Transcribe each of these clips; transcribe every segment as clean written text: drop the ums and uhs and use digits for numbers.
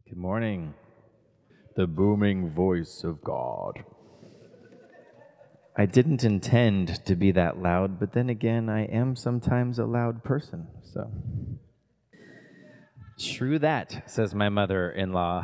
Good morning. The booming voice of God. I didn't intend to be that loud, but then again, I am sometimes a loud person, so. True that, says my mother-in-law.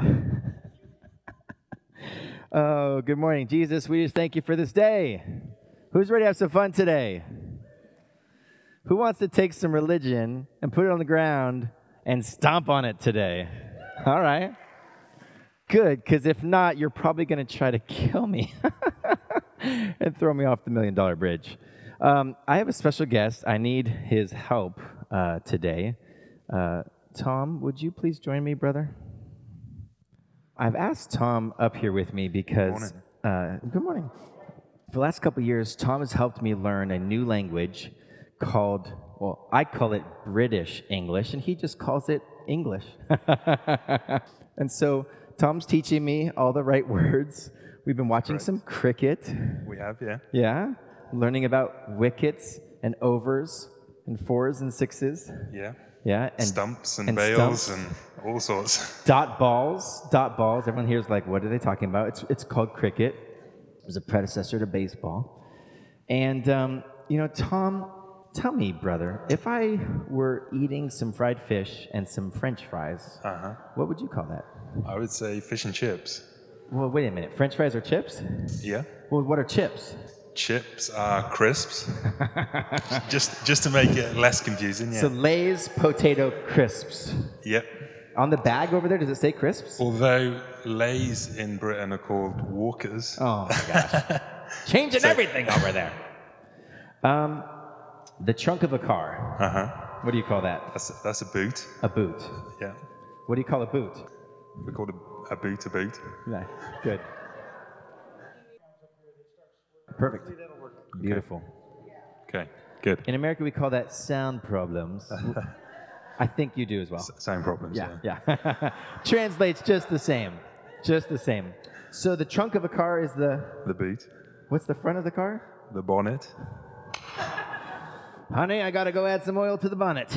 Oh, good morning, Jesus. We just thank you for this day. Who's ready to have some fun today? Who wants to take some religion and put it on the ground and stomp on it today? All right. Good, because if not, you're probably going to try to kill me and throw me off the $1 million bridge. I have a special guest. I need his help today. Tom, would you please join me, brother? I've asked Tom up here with me because... Good morning. For the last couple of years, Tom has helped me learn a new language called, well, I call it British English, and he just calls it English. And so Tom's teaching me all the right words. We've been watching some cricket. We have, yeah. Yeah, learning about wickets and overs and fours and sixes. Yeah. Yeah, and stumps and bales stumps. and all sorts. Dot balls. Everyone here is like, what are they talking about? It's called cricket. It was a predecessor to baseball. And, Tom, tell me, brother, if I were eating some fried fish and some French fries, what would you call that? I would say fish and chips. Well, wait a minute. French fries are chips? Yeah. Well, what are chips? Chips are crisps. just to make it less confusing, yeah. So Lay's potato crisps. Yep. On the bag over there, does it say crisps? Although Lay's in Britain are called Walkers. Oh, my gosh. Changing everything over there. The trunk of a car. What do you call that? That's a boot. A boot. Yeah. What do you call a boot? We call a boot a boot. Yeah, good. Perfect. Beautiful. Okay, good. In America, we call that sound problems. I think you do as well. Same problems, Yeah. Translates just the same. Just the same. So the trunk of a car is the boot. What's the front of the car? The bonnet. Honey, I got to go add some oil to the bonnet.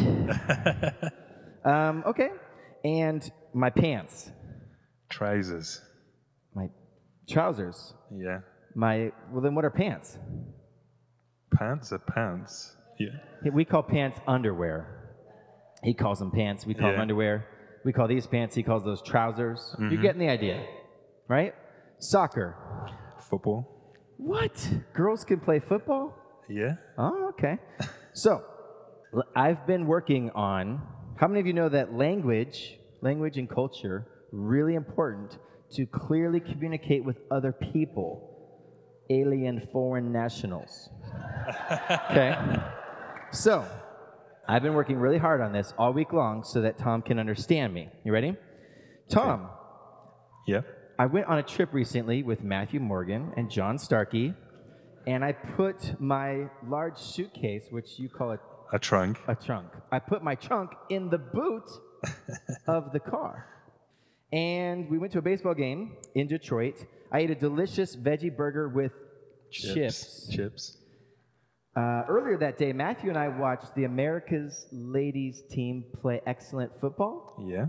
Okay. And my pants. Trousers. My trousers. Yeah. Well, then what are pants? Pants are pants. Yeah. We call pants underwear. He calls them pants. We call them underwear. We call these pants. He calls those trousers. Mm-hmm. You're getting the idea, right? Soccer. Football. What? Girls can play football? Yeah. Oh, okay. So, I've been working on, how many of you know that language and culture, really important to clearly communicate with other people, alien foreign nationals. Okay? So, I've been working really hard on this all week long so that Tom can understand me. You ready? Tom. Okay. Yeah. I went on a trip recently with Matthew Morgan and John Starkey, and I put my large suitcase, which you call a trunk. I put my trunk in the boot of the car. And we went to a baseball game in Detroit. I ate a delicious veggie burger with chips. Earlier that day, Matthew and I watched the America's ladies team play excellent football. Yeah.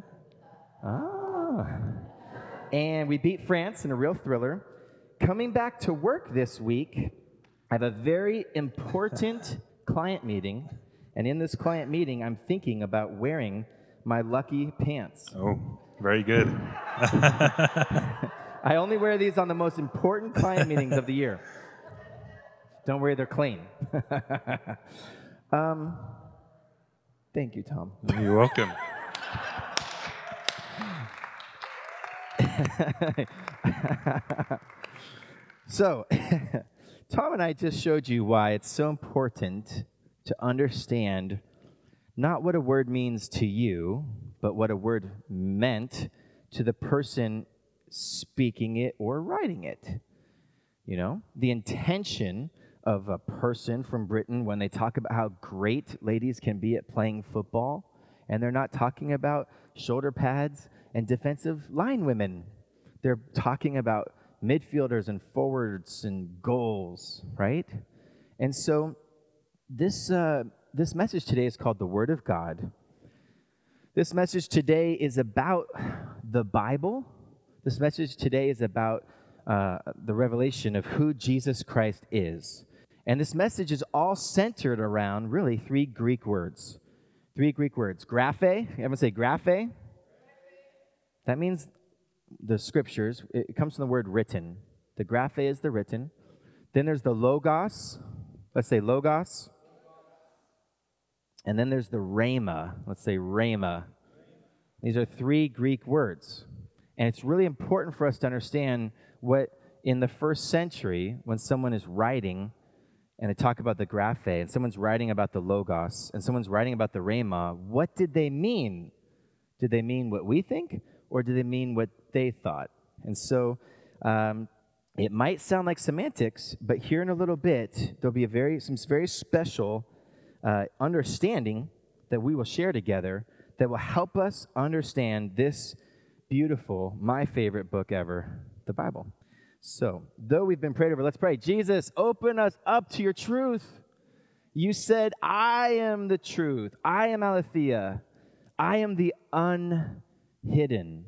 And we beat France in a real thriller. Coming back to work this week, I have a very important client meeting. And in this client meeting, I'm thinking about wearing my lucky pants. Oh, very good. I only wear these on the most important client meetings of the year. Don't worry, they're clean. Thank you, Tom. You're welcome. So, Tom and I just showed you why it's so important to understand not what a word means to you, but what a word meant to the person speaking it or writing it. You know, the intention of a person from Britain when they talk about how great ladies can be at playing football, and they're not talking about shoulder pads and defensive line women. They're talking about midfielders and forwards and goals, right? And so this message today is called the Word of God. This message today is about the Bible. This message today is about the revelation of who Jesus Christ is. And this message is all centered around really three Greek words. Graphe. Everyone say graphe? That means the scriptures. It comes from the word written. The graphe is the written. Then there's the logos. Let's say logos. And then there's the rhema. Let's say rhema. These are three Greek words. And it's really important for us to understand what in the first century, when someone is writing, and they talk about the graphe, and someone's writing about the logos, and someone's writing about the rhema, what did they mean? Did they mean what we think, or did they mean what they thought? And so it might sound like semantics, but here in a little bit, there'll be some very special understanding that we will share together that will help us understand this beautiful, my favorite book ever, the Bible. So, though we've been prayed over, let's pray. Jesus, open us up to your truth. You said, I am the truth. I am Aletheia. I am the unhidden.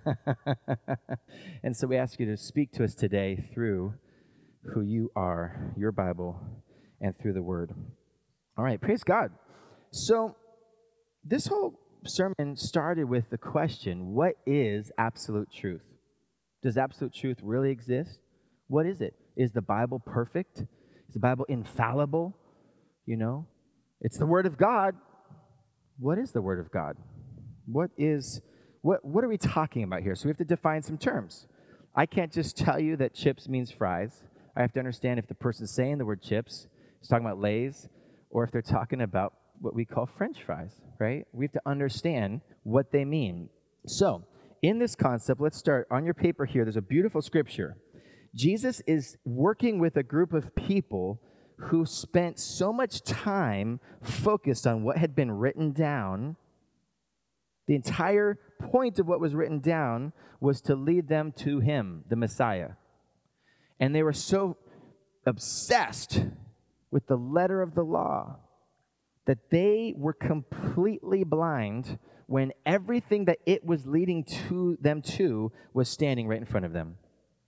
And so we ask you to speak to us today through who you are, your Bible, and through the Word. All right, praise God. So this whole sermon started with the question, what is absolute truth? Does absolute truth really exist? What is it? Is the Bible perfect? Is the Bible infallible? You know, it's the Word of God. What is the Word of God? What are we talking about here? So we have to define some terms. I can't just tell you that chips means fries. I have to understand if the person's saying the word chips is talking about Lay's, or if they're talking about what we call French fries, right? We have to understand what they mean. So, in this concept, let's start. On your paper here, there's a beautiful scripture. Jesus is working with a group of people who spent so much time focused on what had been written down. The entire point of what was written down was to lead them to him, the Messiah. And they were so obsessed with the letter of the law that they were completely blind when everything that it was leading to them to was standing right in front of them.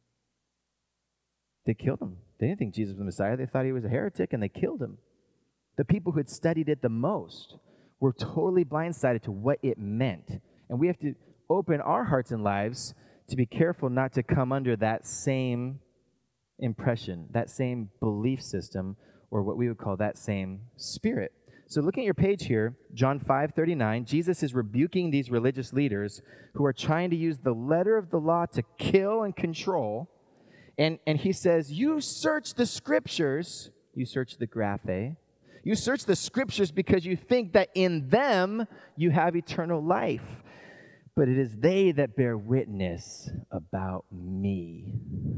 They killed him. They didn't think Jesus was the Messiah. They thought he was a heretic, and they killed him. The people who had studied it the most were totally blindsided to what it meant. And we have to open our hearts and lives to be careful not to come under that same impression, that same belief system, or what we would call that same spirit. So looking at your page here, John 5:39, Jesus is rebuking these religious leaders who are trying to use the letter of the law to kill and control. And he says, you search the scriptures, you search the graphe, you search the scriptures because you think that in them you have eternal life. But it is they that bear witness about me.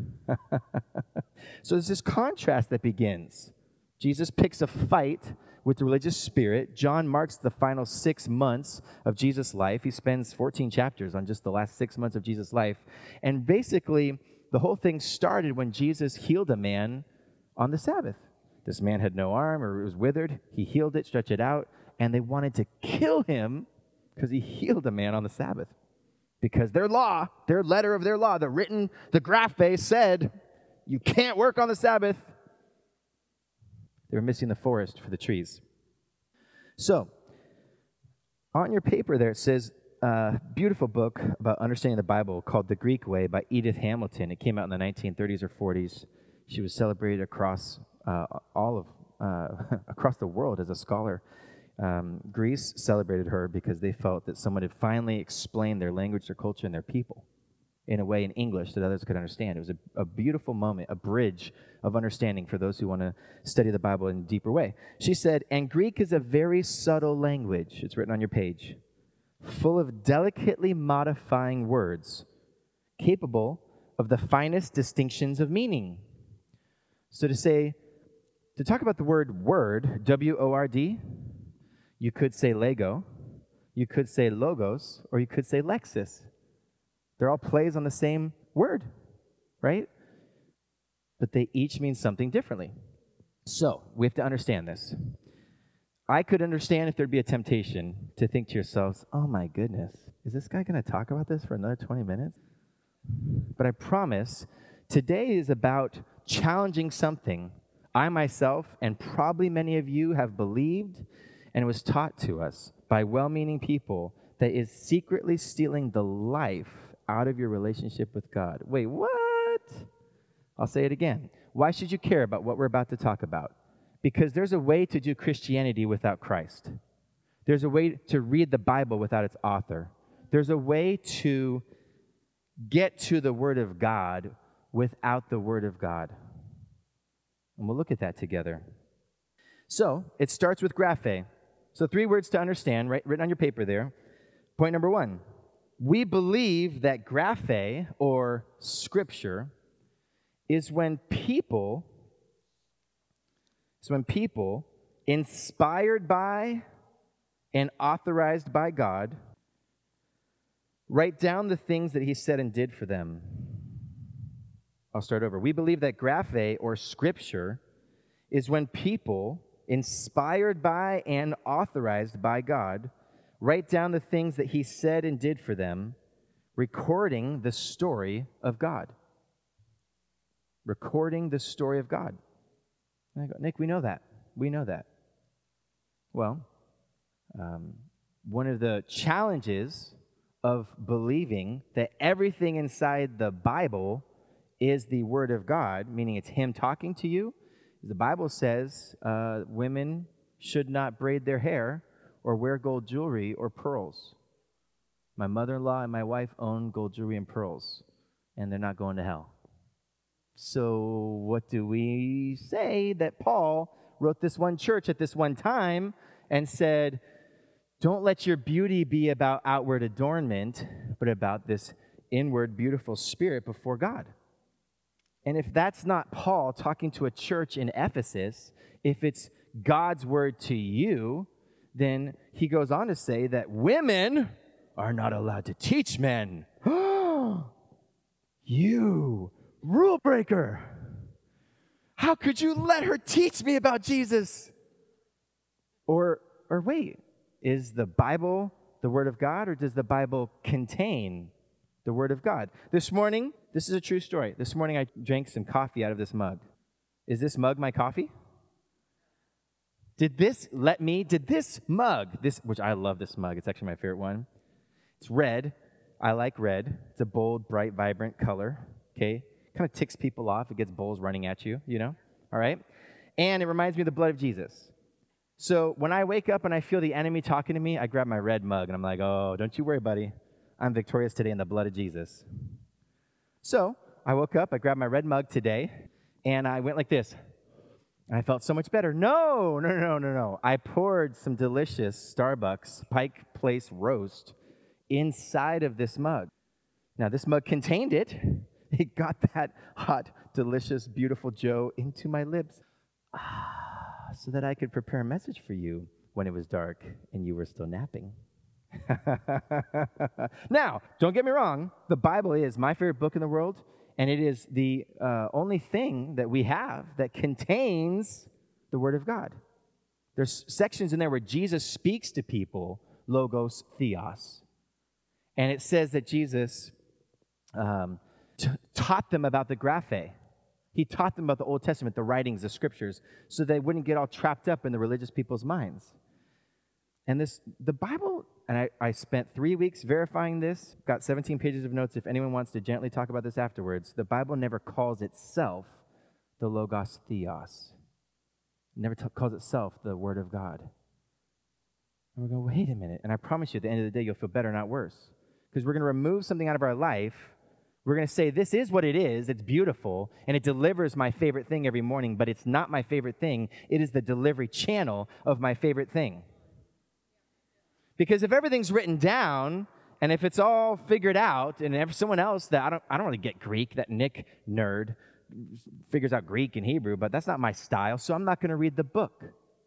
So there's this contrast that begins. Jesus picks a fight with the religious spirit. John marks the final 6 months of Jesus' life. He spends 14 chapters on just the last 6 months of Jesus' life. And basically, the whole thing started when Jesus healed a man on the Sabbath. This man had no arm, or it was withered. He healed it, stretched it out, and they wanted to kill him because he healed a man on the Sabbath. Because their law, their letter of their law, the graphe said, you can't work on the Sabbath. They were missing the forest for the trees. So, on your paper there, it says, a beautiful book about understanding the Bible called The Greek Way by Edith Hamilton. It came out in the 1930s or 40s. She was celebrated across across the world as a scholar. Greece celebrated her because they felt that someone had finally explained their language, their culture, and their people in a way in English that others could understand. It was a beautiful moment, a bridge of understanding for those who want to study the Bible in a deeper way. She said, and Greek is a very subtle language. It's written on your page, full of delicately modifying words, capable of the finest distinctions of meaning. So to talk about the word, W-O-R-D, you could say Lego, you could say logos, or you could say Lexus. They're all plays on the same word, right? But they each mean something differently. So, we have to understand this. I could understand if there'd be a temptation to think to yourselves, oh my goodness, is this guy going to talk about this for another 20 minutes? But I promise, today is about challenging something I myself, and probably many of you, have believed and was taught to us by well-meaning people that is secretly stealing the life out of your relationship with God. Wait, what? I'll say it again. Why should you care about what we're about to talk about? Because there's a way to do Christianity without Christ. There's a way to read the Bible without its author. There's a way to get to the Word of God without the Word of God. And we'll look at that together. So, it starts with graphe. So 3 words to understand, right, written on your paper there. Point number 1. We believe that graphe, or Scripture, is when people inspired by and authorized by God write down the things that he said and did for them. I'll start over. We believe that graphe, or Scripture, is when people inspired by and authorized by God write down the things that he said and did for them, recording the story of God. Recording the story of God. And I go, Nick, we know that. We know that. Well, one of the challenges of believing that everything inside the Bible is the Word of God, meaning it's him talking to you, the Bible says women should not braid their hair or wear gold jewelry or pearls. My mother-in-law and my wife own gold jewelry and pearls, and they're not going to hell. So what do we say that Paul wrote this one church at this one time and said, don't let your beauty be about outward adornment, but about this inward beautiful spirit before God? And if that's not Paul talking to a church in Ephesus, if it's God's word to you, then he goes on to say that women are not allowed to teach men. You rule breaker! How could you let her teach me about Jesus? Or wait, is the Bible the Word of God, or does the Bible contain the Word of God? This morning, this is a true story. This morning I drank some coffee out of this mug. Is this mug my coffee? Did this mug, which I love this mug, it's actually my favorite one. It's red. I like red. It's a bold, bright, vibrant color, okay? Kind of ticks people off. It gets bulls running at you, you know? All right? And it reminds me of the blood of Jesus. So when I wake up and I feel the enemy talking to me, I grab my red mug, and I'm like, oh, don't you worry, buddy. I'm victorious today in the blood of Jesus. So I woke up, I grabbed my red mug today, and I went like this. And I felt so much better. No. I poured some delicious Starbucks Pike Place roast inside of this mug. Now, this mug contained it. It got that hot, delicious, beautiful Joe into my lips so that I could prepare a message for you when it was dark and you were still napping. Now, don't get me wrong. The Bible is my favorite book in the world, and it is the only thing that we have that contains the Word of God. There's sections in there where Jesus speaks to people, logos, theos. And it says that Jesus taught them about the graphe. He taught them about the Old Testament, the writings, the scriptures, so they wouldn't get all trapped up in the religious people's minds. And the Bible, and I spent 3 weeks verifying this, got 17 pages of notes if anyone wants to gently talk about this afterwards. The Bible never calls itself the Logos Theos. It never calls itself the Word of God. And we're going, wait a minute. And I promise you, at the end of the day, you'll feel better, not worse. Because we're going to remove something out of our life. We're going to say, this is what it is. It's beautiful, and it delivers my favorite thing every morning, but it's not my favorite thing. It is the delivery channel of my favorite thing. Because if everything's written down, and if it's all figured out, and if someone else that I don't really get Greek, that Nick nerd figures out Greek and Hebrew, but that's not my style, so I'm not going to read the book.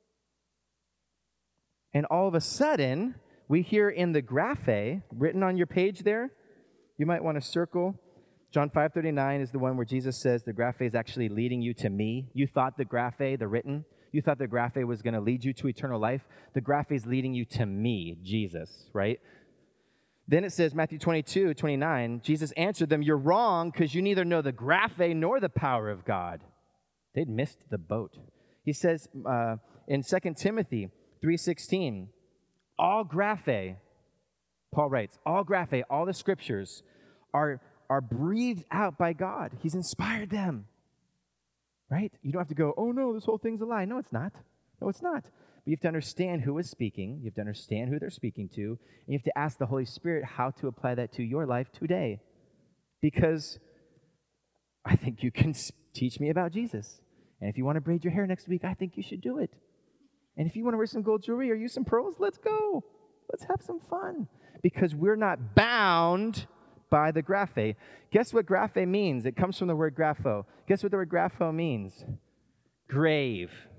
And all of a sudden, we hear in the graphe, written on your page there, you might want to circle. John 5:39 is the one where Jesus says the graphe is actually leading you to me. You thought the graphe, the written, You thought the graphe was going to lead you to eternal life. The graphe is leading you to me, Jesus, right? Then it says, Matthew 22:29, Jesus answered them, "You're wrong because you neither know the graphe nor the power of God." They'd missed the boat. He says in 2 Timothy 3:16, all graphe, Paul writes, all graphe, all the scriptures are breathed out by God. He's inspired them, right? You don't have to go, oh no, this whole thing's a lie. No, it's not. No, it's not. But you have to understand who is speaking. You have to understand who they're speaking to. And you have to ask the Holy Spirit how to apply that to your life today. Because I think you can teach me about Jesus. And if you want to braid your hair next week, I think you should do it. And if you want to wear some gold jewelry or use some pearls, let's go. Let's have some fun. Because we're not bound by the graphe. Guess what graphe means? It comes from the word grapho. Guess what the word grapho means? Grave.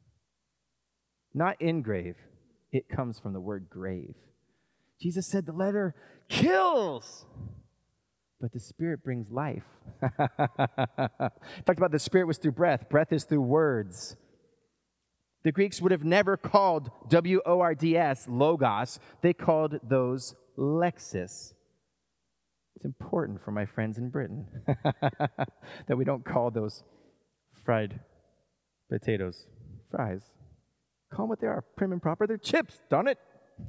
Not engrave. It comes from the word grave. Jesus said the letter kills, but the Spirit brings life. Talked about the Spirit was through breath. Breath is through words. The Greeks would have never called words logos. They called those lexis. It's important for my friends in Britain that we don't call those fried potatoes fries. Call them what they are, prim and proper. They're chips, darn it.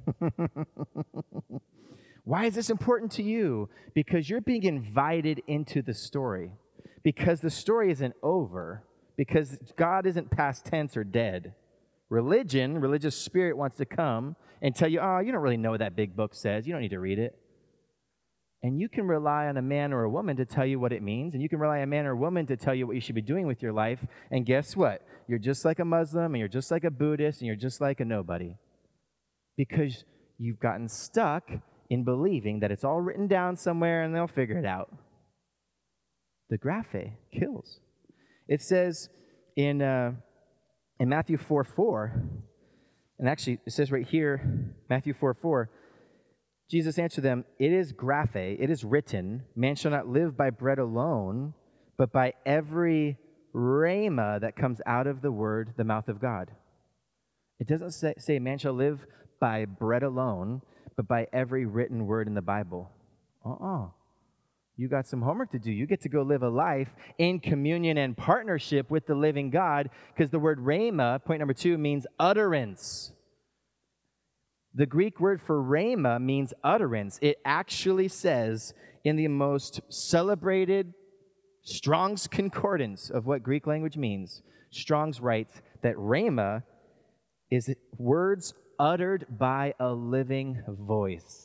Why is this important to you? Because you're being invited into the story. Because the story isn't over. Because God isn't past tense or dead. Religious spirit wants to come and tell you, oh, you don't really know what that big book says. You don't need to read it. And you can rely on a man or a woman to tell you what it means. And you can rely on a man or a woman to tell you what you should be doing with your life. And guess what? You're just like a Muslim, and you're just like a Buddhist, and you're just like a nobody. Because you've gotten stuck in believing that it's all written down somewhere and they'll figure it out. The graphe kills. It says in Matthew 4:4, and actually it says right here, Matthew 4:4, Jesus answered them, "It is graphe, it is written, man shall not live by bread alone, but by every rhema that comes out of the mouth of God." It doesn't say man shall live by bread alone, but by every written word in the Bible. You got some homework to do. You get to go live a life in communion and partnership with the living God, because the word rhema, point number 2, means utterance. The Greek word for rhema means utterance. It actually says in the most celebrated Strong's Concordance of what Greek language means, Strong's writes that rhema is words uttered by a living voice.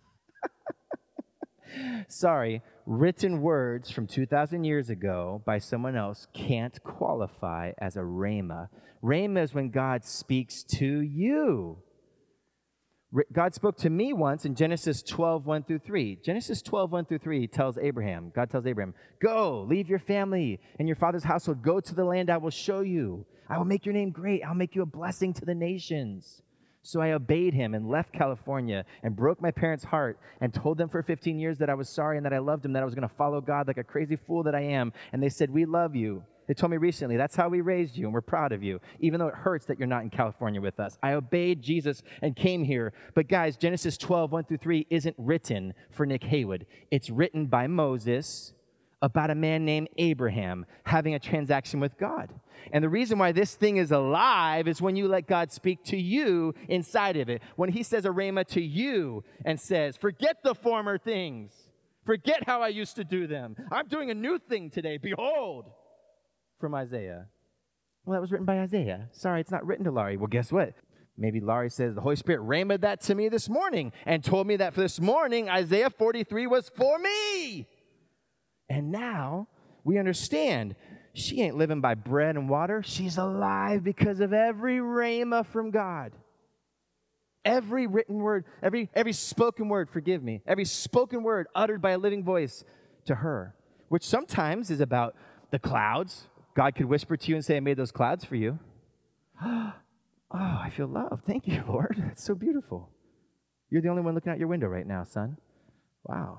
Sorry, written words from 2,000 years ago by someone else can't qualify as a rhema. Rhema is when God speaks to you. God spoke to me once in Genesis 12:1-3. Genesis 12:1-3 tells Abraham, God tells Abraham, "Go, leave your family and your father's household. Go to the land I will show you. I will make your name great. I'll make you a blessing to the nations." So I obeyed him and left California and broke my parents' heart and told them for 15 years that I was sorry and that I loved them, that I was going to follow God like a crazy fool that I am. And they said, "We love you." They told me recently, "That's how we raised you, and we're proud of you, even though it hurts that you're not in California with us." I obeyed Jesus and came here. But guys, Genesis 12:1-3 isn't written for Nick Haywood. It's written by Moses about a man named Abraham having a transaction with God. And the reason why this thing is alive is when you let God speak to you inside of it. When he says a rhema to you and says, "Forget the former things. Forget how I used to do them. I'm doing a new thing today. Behold." From Isaiah. Well, that was written by Isaiah. Sorry, it's not written to Laurie. Well, guess what? Maybe Laurie says, "The Holy Spirit rhemaed that to me this morning and told me that for this morning, Isaiah 43 was for me." And now we understand she ain't living by bread and water. She's alive because of every rhema from God. Every written word, every spoken word, forgive me, every spoken word uttered by a living voice to her, which sometimes is about the clouds. God could whisper to you and say, "I made those clouds for you." Oh, I feel loved. Thank you, Lord. That's so beautiful. You're the only one looking out your window right now, son. Wow.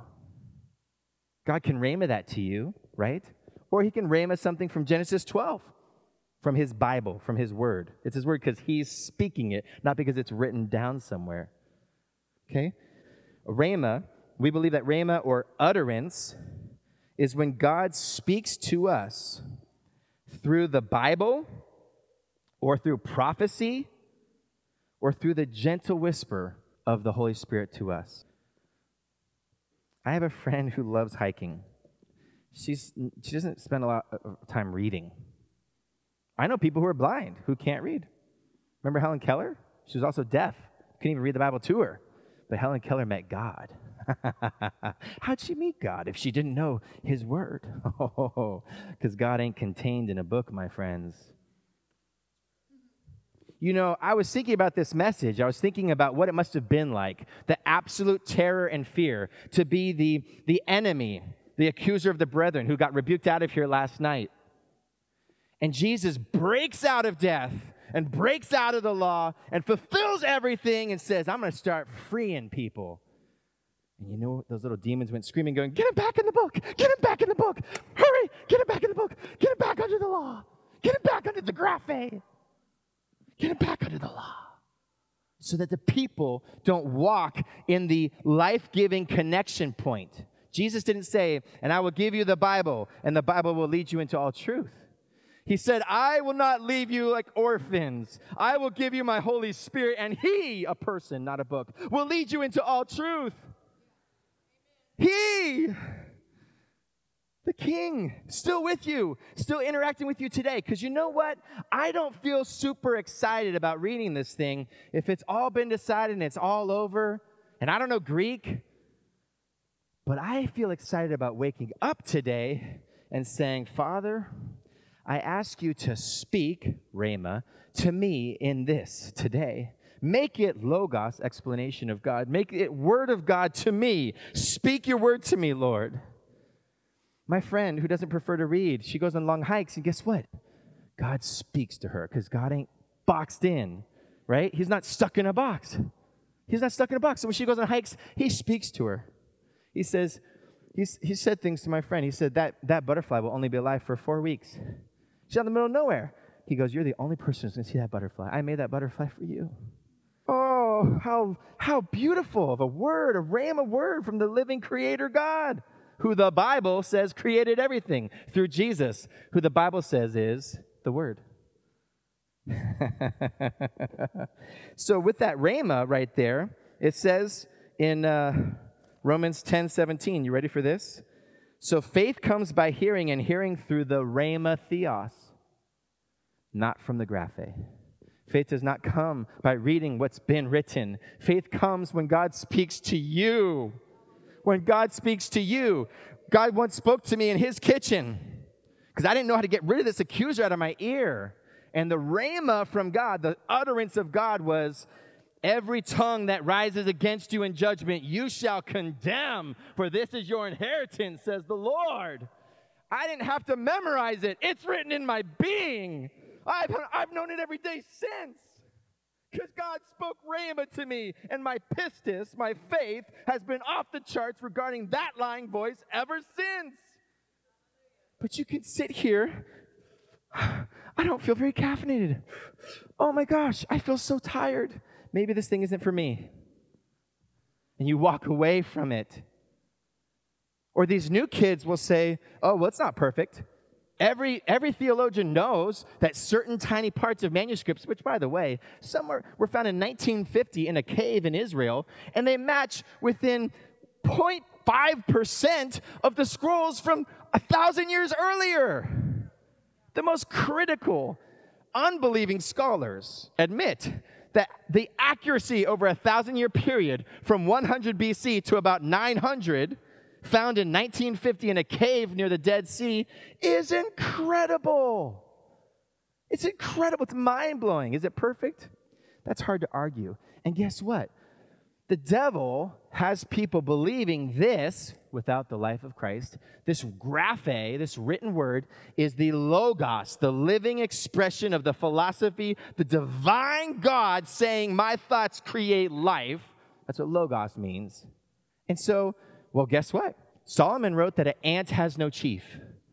God can rhema that to you, right? Or he can rhema something from Genesis 12. from his Bible, from his word. It's his word because he's speaking it, not because it's written down somewhere. Okay? Rhema, we believe that rhema or utterance is when God speaks to us through the Bible or through prophecy or through the gentle whisper of the Holy Spirit to us. I have a friend who loves hiking. She doesn't spend a lot of time reading. I know people who are blind, who can't read. Remember Helen Keller? She was also deaf. Couldn't even read the Bible to her. But Helen Keller met God. How'd she meet God if she didn't know his word? Because God ain't contained in a book, my friends. You know, I was thinking about this message. I was thinking about what it must have been like, the absolute terror and fear to be the enemy, the accuser of the brethren who got rebuked out of here last night. And Jesus breaks out of death and breaks out of the law and fulfills everything and says, I'm going to start freeing people. And you know, those little demons went screaming, going, get him back in the book. Get him back in the book. Hurry, get him back in the book. Get him back under the law. Get him back under the graphe. Get him back under the law. So that the people don't walk in the life-giving connection point. Jesus didn't say, and I will give you the Bible, and the Bible will lead you into all truth. He said, I will not leave you like orphans. I will give you my Holy Spirit, and he, a person, not a book, will lead you into all truth. He, the King, still with you, still interacting with you today. Because you know what? I don't feel super excited about reading this thing if it's all been decided and it's all over, and I don't know Greek. But I feel excited about waking up today and saying, Father, I ask you to speak, Rhema, to me in this today. Make it Logos, explanation of God. Make it word of God to me. Speak your word to me, Lord. My friend who doesn't prefer to read, she goes on long hikes, and guess what? God speaks to her because God ain't boxed in, right? He's not stuck in a box. He's not stuck in a box. So when she goes on hikes, he speaks to her. He says, he said things to my friend. He said, that butterfly will only be alive for 4 weeks. She's out in the middle of nowhere. He goes, you're the only person who's going to see that butterfly. I made that butterfly for you. Oh, how beautiful of a word, a rhema word from the living creator God, who the Bible says created everything through Jesus, who the Bible says is the Word. So with that rhema right there, it says in Romans 10:17, you ready for this? So faith comes by hearing, and hearing through the rhema theos, not from the graphe. Faith does not come by reading what's been written. Faith comes when God speaks to you. When God speaks to you. God once spoke to me in his kitchen because I didn't know how to get rid of this accuser out of my ear. And the rhema from God, the utterance of God was, every tongue that rises against you in judgment, you shall condemn, for this is your inheritance, says the Lord. I didn't have to memorize it. It's written in my being. I've known it every day since. Because God spoke rhema to me, and my pistis, my faith, has been off the charts regarding that lying voice ever since. But you can sit here. I don't feel very caffeinated. Oh my gosh, I feel so tired. Maybe this thing isn't for me. And you walk away from it. Or these new kids will say, oh, well, it's not perfect. Every theologian knows that certain tiny parts of manuscripts, which, by the way, some were found in 1950 in a cave in Israel, and they match within 0.5% of the scrolls from 1,000 years earlier. The most critical, unbelieving scholars admit that the accuracy over a 1,000-year period from 100 BC to about 900, found in 1950 in a cave near the Dead Sea, is incredible. It's incredible. It's mind-blowing. Is it perfect? That's hard to argue. And guess what? The devil has people believing this without the life of Christ. This graphe, this written word, is the logos, the living expression of the philosophy, the divine God saying, my thoughts create life. That's what logos means. And so, well, guess what? Solomon wrote that an ant has no chief.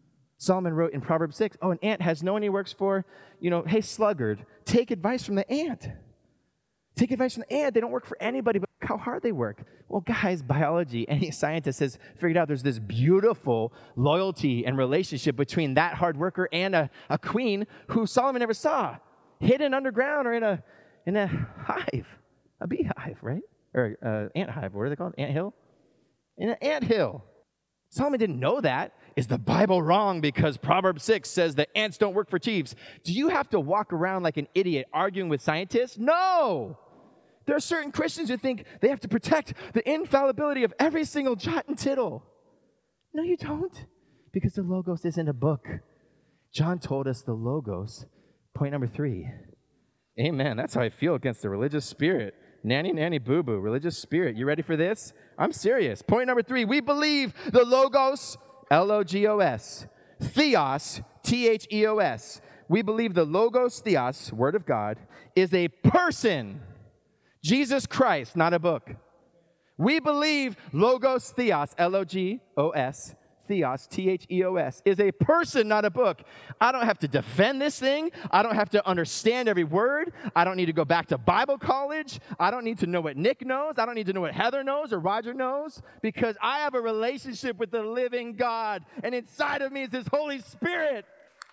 Solomon wrote in Proverbs 6, an ant has no one he works for. Hey, sluggard, take advice from the ant. Take advice from the ant. They don't work for anybody, but how hard they work. Well, guys, biology, any scientist has figured out there's this beautiful loyalty and relationship between that hard worker and a queen who Solomon never saw, hidden underground or in a hive, a beehive, right? Or ant hive, what are they called? Ant hill? In an ant hill. Solomon didn't know that. Is the Bible wrong because Proverbs 6 says that ants don't work for chiefs? Do you have to walk around like an idiot arguing with scientists? No! There are certain Christians who think they have to protect the infallibility of every single jot and tittle. No, you don't, because the Logos isn't a book. John told us the Logos, point number 3. Amen. That's how I feel against the religious spirit. Nanny, nanny, boo-boo, religious spirit. You ready for this? I'm serious. Point number 3, we believe the Logos, L-O-G-O-S, Theos, T-H-E-O-S. We believe the Logos, Theos, Word of God, is a person. Jesus Christ, not a book. We believe Logos, Theos, L-O-G-O-S, Theos, T-H-E-O-S, is a person, not a book. I don't have to defend this thing. I don't have to understand every word. I don't need to go back to Bible college. I don't need to know what Nick knows. I don't need to know what Heather knows or Roger knows, because I have a relationship with the living God, and inside of me is His Holy Spirit.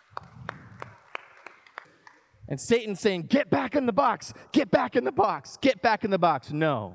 And Satan's saying, get back in the box, get back in the box, get back in the box. No.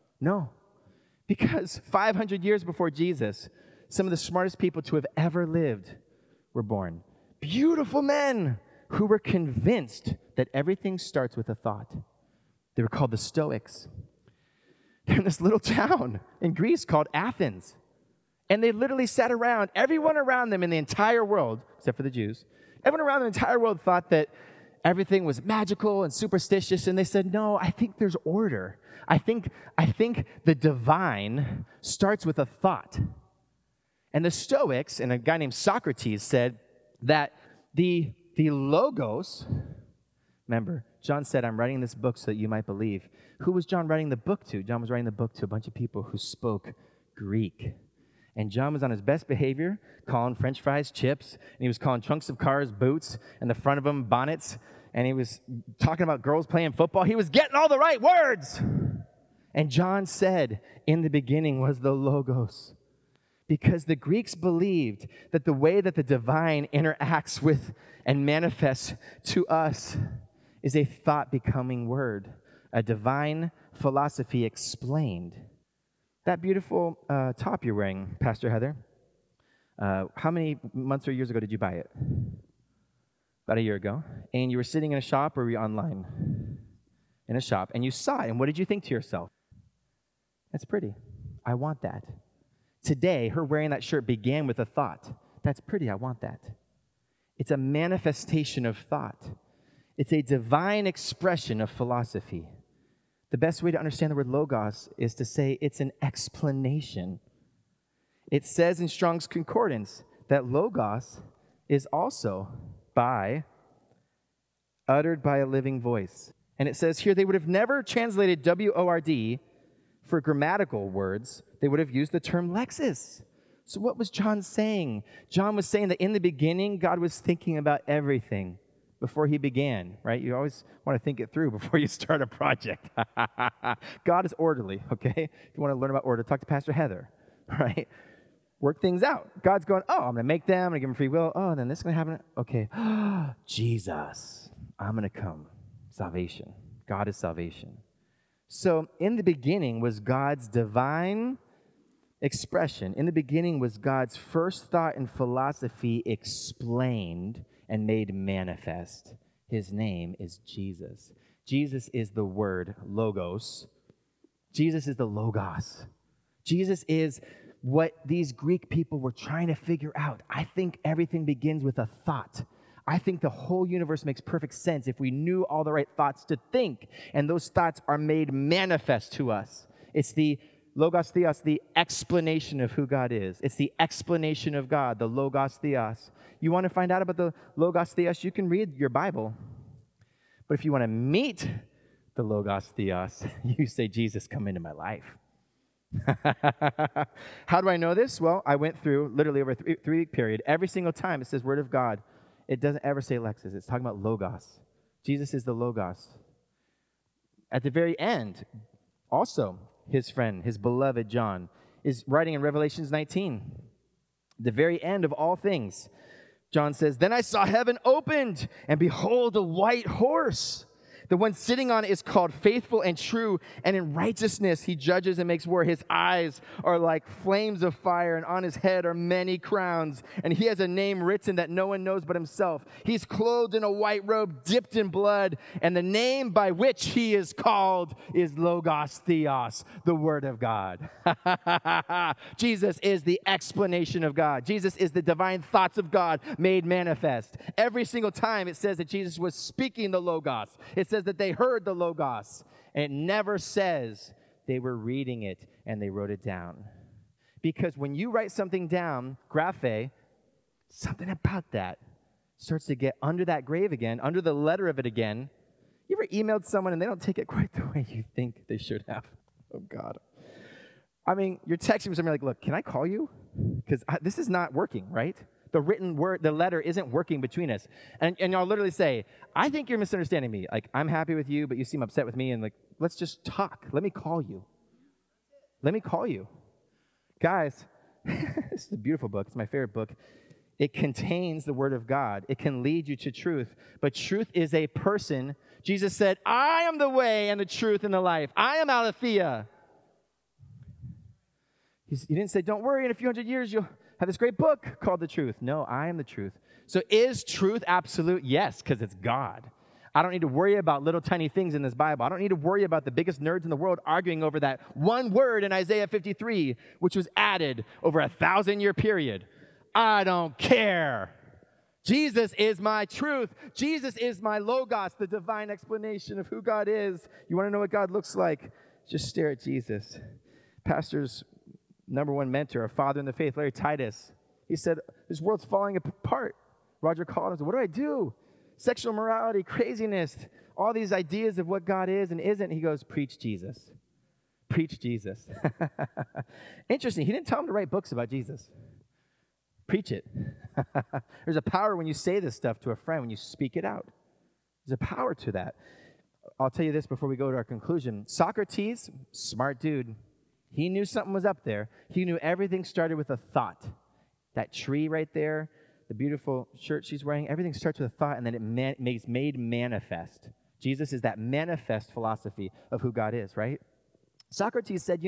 Because 500 years before Jesus, some of the smartest people to have ever lived were born. Beautiful men who were convinced that everything starts with a thought. They were called the Stoics. They're in this little town in Greece called Athens. And they literally sat around, everyone around them in the entire world, except for the Jews, everyone around the entire world thought that everything was magical and superstitious, and they said, no, I think there's order. I think the divine starts with a thought. And the Stoics, and a guy named Socrates, said that the Logos, remember, John said, I'm writing this book so that you might believe. Who was John writing the book to? John was writing the book to a bunch of people who spoke Greek. And John was on his best behavior, calling French fries chips, and he was calling trunks of cars boots, and the front of them bonnets, and he was talking about girls playing football. He was getting all the right words. And John said, in the beginning was the Logos. Because the Greeks believed that the way that the divine interacts with and manifests to us is a thought becoming word, a divine philosophy explained. That beautiful top you're wearing, Pastor Heather, how many months or years ago did you buy it? About a year ago. And you were sitting in a shop, or were you online? In a shop, and you saw it, and what did you think to yourself? That's pretty. I want that. Today, her wearing that shirt began with a thought. That's pretty, I want that. It's a manifestation of thought. It's a divine expression of philosophy. The best way to understand the word logos is to say it's an explanation. It says in Strong's Concordance that logos is also uttered by a living voice. And it says here they would have never translated W-O-R-D for grammatical words. They would have used the term lexis. So what was John saying? John was saying that in the beginning, God was thinking about everything before he began, right? You always want to think it through before you start a project. God is orderly, okay? If you want to learn about order, talk to Pastor Heather, right? Work things out. God's going, I'm going to make them, I'm going to give them free will. Then this is going to happen. Okay, Jesus, I'm going to come. Salvation. God is salvation. So in the beginning was God's divine expression. In the beginning was God's first thought and philosophy explained and made manifest. His name is Jesus. Jesus is the word, logos. Jesus is the logos. Jesus is what these Greek people were trying to figure out. I think everything begins with a thought. I think the whole universe makes perfect sense if we knew all the right thoughts to think, and those thoughts are made manifest to us. It's the logos theos, the explanation of who God is. It's the explanation of God, the logos theos. You want to find out about the logos theos, you can read your Bible. But if you want to meet the logos theos, you say, Jesus, come into my life. How do I know this? Well, I went through literally over a three-week period. Every single time it says Word of God, it doesn't ever say Lexus. It's talking about Logos. Jesus is the Logos. At the very end, also, his friend, his beloved John, is writing in Revelations 19. The very end of all things, John says, "Then I saw heaven opened, and behold, a white horse. The one sitting on it is called Faithful and True, and in righteousness he judges and makes war. His eyes are like flames of fire, and on his head are many crowns. And he has a name written that no one knows but himself. He's clothed in a white robe dipped in blood, and the name by which he is called is Logos Theos, the Word of God." Jesus is the explanation of God. Jesus is the divine thoughts of God made manifest. Every single time it says that Jesus was speaking the Logos. It says that they heard the Logos. And it never says they were reading it and they wrote it down. Because when you write something down, graphe, something about that starts to get under that grave again, under the letter of it again. You ever emailed someone and they don't take it quite the way you think they should have? Oh, God. I mean, you're texting somebody like, look, can I call you? Because this is not working, right? The written word, the letter isn't working between us. And I'll literally say, I think you're misunderstanding me. Like, I'm happy with you, but you seem upset with me. And like, let's just talk. Let me call you. Let me call you. Guys, this is a beautiful book. It's my favorite book. It contains the Word of God. It can lead you to truth. But truth is a person. Jesus said, I am the way and the truth and the life. I am Aletheia. He didn't say, don't worry, in a few hundred years you'll have this great book called The Truth. No, I am the truth. So is truth absolute? Yes, because it's God. I don't need to worry about little tiny things in this Bible. I don't need to worry about the biggest nerds in the world arguing over that one word in Isaiah 53, which was added over a 1,000-year period. I don't care. Jesus is my truth. Jesus is my Logos, the divine explanation of who God is. You want to know what God looks like? Just stare at Jesus. Pastor's number one mentor, a father in the faith, Larry Titus, he said, this world's falling apart. Roger called him and said, what do I do? Sexual morality, craziness, all these ideas of what God is and isn't. He goes, preach Jesus. Preach Jesus. Interesting. He didn't tell him to write books about Jesus. Preach it. There's a power when you say this stuff to a friend, when you speak it out. There's a power to that. I'll tell you this before we go to our conclusion. Socrates, smart dude. He knew something was up there. He knew everything started with a thought. That tree right there, the beautiful shirt she's wearing, everything starts with a thought, and then it makes made manifest. Jesus is that manifest philosophy of who God is, right? Socrates said,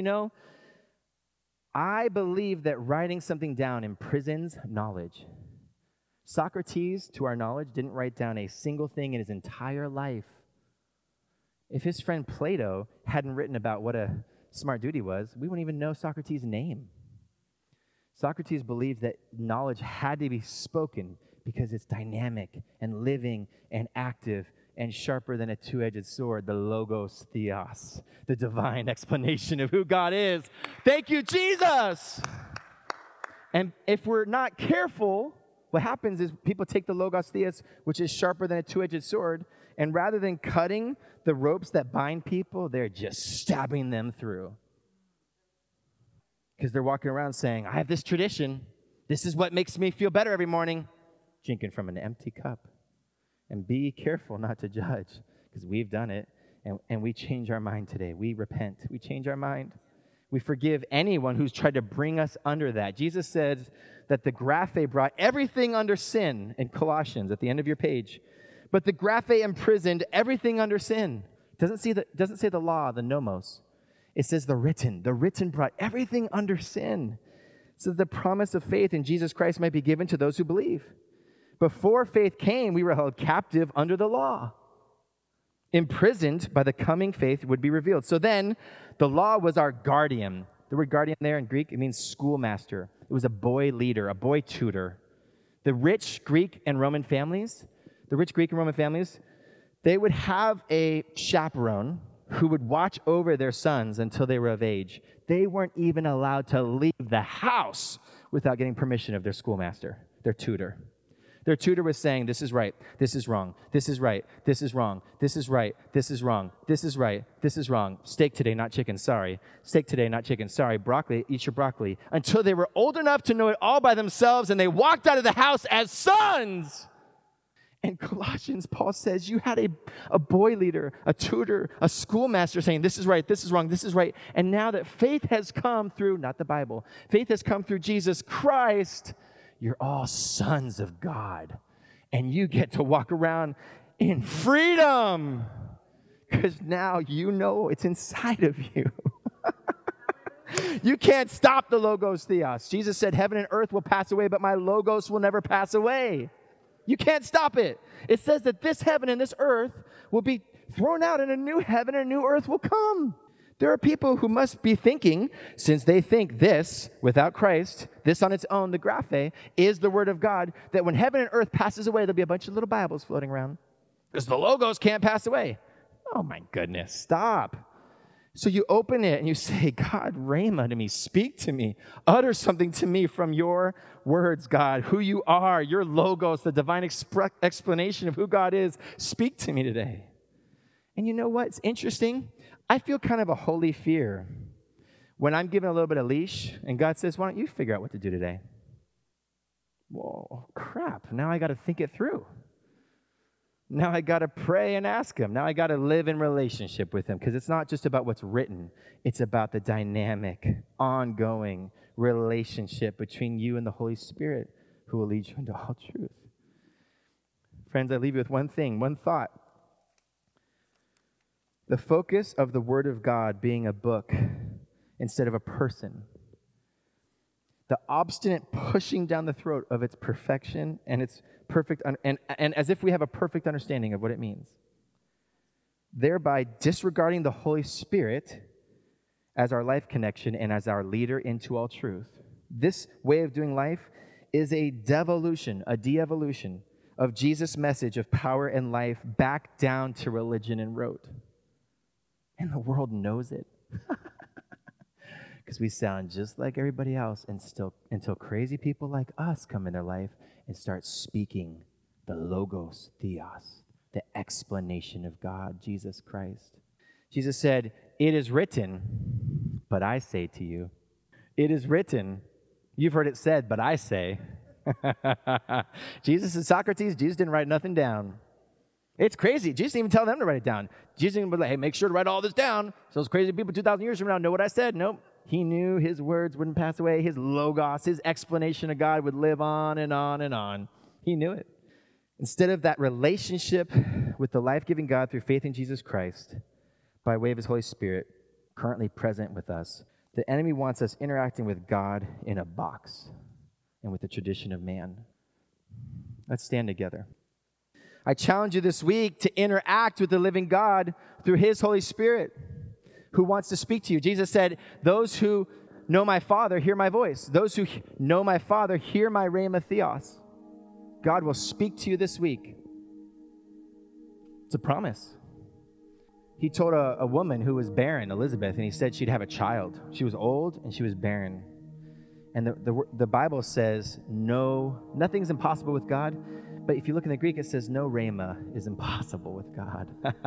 I believe that writing something down imprisons knowledge. Socrates, to our knowledge, didn't write down a single thing in his entire life. If his friend Plato hadn't written about what a smart dude he was, we wouldn't even know Socrates' name. Socrates believed that knowledge had to be spoken because it's dynamic and living and active and sharper than a two-edged sword, the Logos Theos, the divine explanation of who God is. Thank you, Jesus! And if we're not careful, what happens is people take the Logos Theos, which is sharper than a two-edged sword, and rather than cutting the ropes that bind people, they're just stabbing them through. Because they're walking around saying, I have this tradition. This is what makes me feel better every morning. Drinking from an empty cup. And be careful not to judge, because we've done it, and we change our mind today. We repent. We change our mind. We forgive anyone who's tried to bring us under that. Jesus said that the graphe brought everything under sin in Colossians at the end of your page. But the graphe imprisoned everything under sin. Doesn't say the law, the nomos. It says the written. The written brought everything under sin, so that the promise of faith in Jesus Christ might be given to those who believe. Before faith came, we were held captive under the law. Imprisoned by the coming faith would be revealed. So then, the law was our guardian. The word guardian there in Greek, it means schoolmaster. It was a boy leader, a boy tutor. The rich Greek and Roman families, they would have a chaperone who would watch over their sons until they were of age. They weren't even allowed to leave the house without getting permission of their schoolmaster, their tutor. Their tutor was saying, this is right, this is wrong, this is right, this is wrong, this is right, this is wrong, this is right, this is wrong. Steak today, not chicken, sorry. Steak today, not chicken, sorry. Broccoli, eat your broccoli. Until they were old enough to know it all by themselves, and they walked out of the house as sons. In Colossians, Paul says, you had a boy leader, a tutor, a schoolmaster saying, this is right, this is wrong, this is right. And now that faith has come through, not the Bible, faith has come through Jesus Christ, you're all sons of God. And you get to walk around in freedom. Because now you know it's inside of you. You can't stop the Logos Theos. Jesus said, heaven and earth will pass away, but my Logos will never pass away. You can't stop it. It says that this heaven and this earth will be thrown out and a new heaven and a new earth will come. There are people who must be thinking, since they think this, without Christ, this on its own, the graphe, is the word of God, that when heaven and earth passes away, there'll be a bunch of little Bibles floating around. Because the Logos can't pass away. Oh my goodness, stop. So you open it and you say, God, rhema to me, speak to me, utter something to me from your words, God, who you are, your Logos, the divine explanation of who God is. Speak to me today. And you know what? It's interesting. I feel kind of a holy fear when I'm given a little bit of leash and God says, why don't you figure out what to do today? Whoa, crap. Now I got to think it through. Now I got to pray and ask him. Now I got to live in relationship with him because it's not just about what's written. It's about the dynamic, ongoing relationship between you and the Holy Spirit who will lead you into all truth. Friends, I leave you with one thing, one thought. The focus of the Word of God being a book instead of a person. The obstinate pushing down the throat of its perfection and its perfect, and as if we have a perfect understanding of what it means. Thereby disregarding the Holy Spirit as our life connection and as our leader into all truth. This way of doing life is a devolution, a de-evolution of Jesus' message of power and life back down to religion and rote. And the world knows it. Because we sound just like everybody else until crazy people like us come in their life and start speaking the Logos Theos, the explanation of God, Jesus Christ. Jesus said, it is written, but I say to you. It is written. You've heard it said, but I say. Jesus and Socrates, Jesus didn't write nothing down. It's crazy. Jesus didn't even tell them to write it down. Jesus didn't be like, hey, make sure to write all this down so those crazy people 2,000 years from now know what I said. Nope. He knew his words wouldn't pass away. His Logos, his explanation of God would live on and on and on. He knew it. Instead of that relationship with the life-giving God through faith in Jesus Christ, by way of his Holy Spirit, currently present with us, the enemy wants us interacting with God in a box and with the tradition of man. Let's stand together. I challenge you this week to interact with the living God through his Holy Spirit who wants to speak to you. Jesus said, those who know my Father hear my voice. Those who know my Father hear my rhema theos. God will speak to you this week. It's a promise. He told a woman who was barren, Elizabeth, and he said she'd have a child. She was old and she was barren. And the Bible says, no, nothing's impossible with God. But if you look in the Greek, it says no rhema is impossible with God.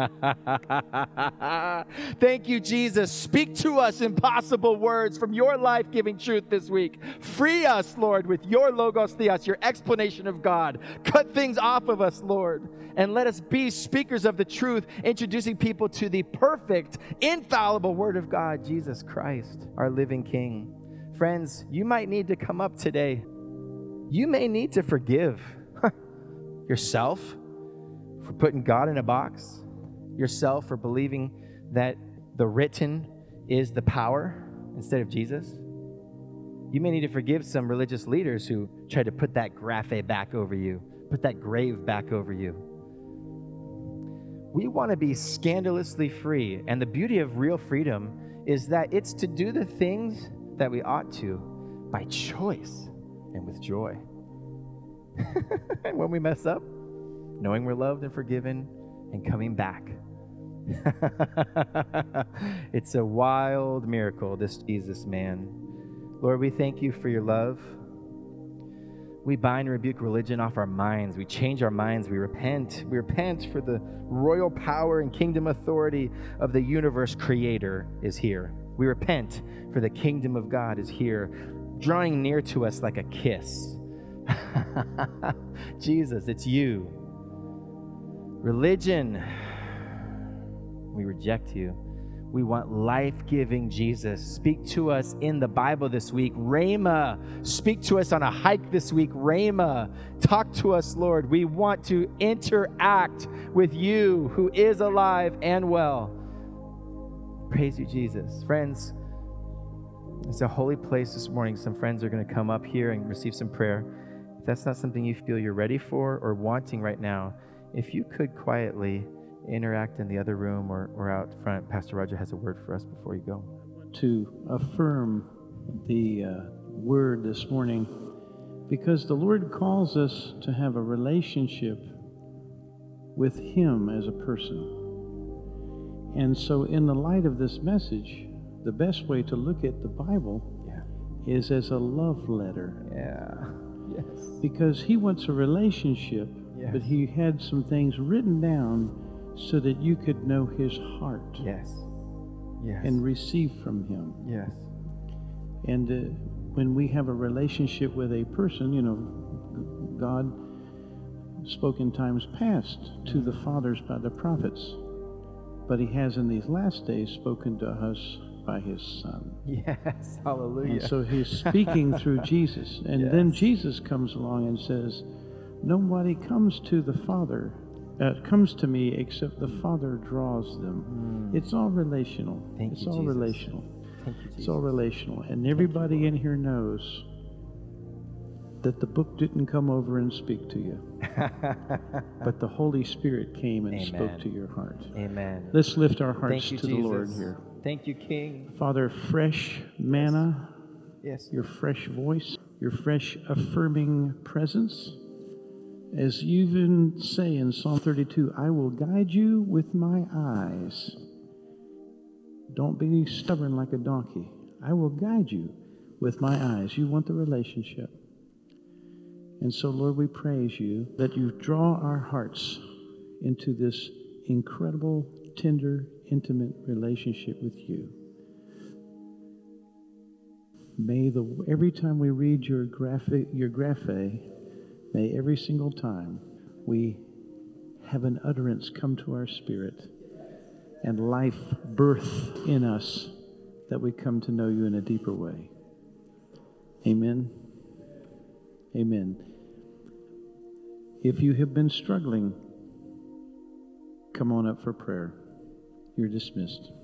Thank you, Jesus. Speak to us impossible words from your life-giving truth this week. Free us, Lord, with your Logos Theos, your explanation of God. Cut things off of us, Lord, and let us be speakers of the truth, introducing people to the perfect, infallible Word of God, Jesus Christ, our living King. Friends, you might need to come up today. You may need to forgive yourself for putting God in a box, yourself for believing that the written is the power instead of Jesus. You may need to forgive some religious leaders who tried to put that graphe back over you, put that grave back over you. We want to be scandalously free, and the beauty of real freedom is that it's to do the things that we ought to by choice and with joy. And when we mess up, knowing we're loved and forgiven and coming back. It's a wild miracle, this Jesus man. Lord, we thank you for your love. We bind and rebuke religion off our minds. We change our minds. We repent. We repent for the royal power and kingdom authority of the universe creator is here. We repent for the kingdom of God is here, drawing near to us like a kiss. Jesus, it's you. Religion, we reject you. We want life-giving Jesus. Speak to us in the Bible this week. Rhema, speak to us on a hike this week. Rhema, talk to us, Lord. We want to interact with you who is alive and well. Praise you, Jesus. Friends, it's a holy place this morning. Some friends are going to come up here and receive some prayer. If that's not something you feel you're ready for or wanting right now, if you could quietly interact in the other room or out front. Pastor Roger has a word for us before you go. To affirm the word this morning, because the Lord calls us to have a relationship with Him as a person. And so in the light of this message, the best way to look at the Bible is as a love letter. Yes. Because He wants a relationship, but He had some things written down so that you could know His heart. Yes. And receive from Him. Yes. And when we have a relationship with a person, God spoke in times past to the fathers by the prophets, but He has in these last days spoken to us by His Son. Yes, hallelujah. And so He's speaking through Jesus. And then Jesus comes along and says, nobody comes to the Father, comes to me except the Father draws them. It's all relational. It's all relational. Thank you, Jesus. It's all relational. And everybody in here knows that the book didn't come over and speak to you, but the Holy Spirit came and spoke to your heart. Amen. Let's lift our hearts to the Lord here. Thank you, King. Father, fresh manna, Yes. your fresh voice, your fresh affirming presence. As you even say in Psalm 32, I will guide you with my eyes. Don't be stubborn like a donkey. I will guide you with my eyes. You want the relationship. And so, Lord, we praise you that you draw our hearts into this incredible, tender, intimate relationship with you. May every time we read your graphe, may every single time we have an utterance come to our spirit and life birth in us that we come to know you in a deeper way. Amen. Amen. If you have been struggling, come on up for prayer. You're dismissed.